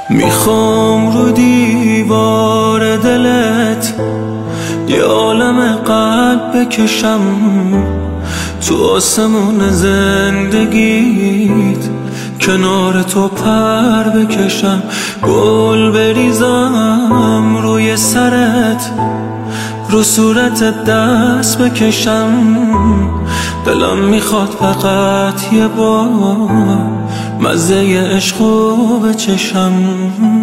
میخوام رو دیوار دلت یه عالم قلب بکشم، تو آسمون زندگیت کنار تو پر بکشم، گل بریزم روی سرت، رو صورتت دست بکشم. دلم میخواد فقط یه بار مزه عشقو بچشم.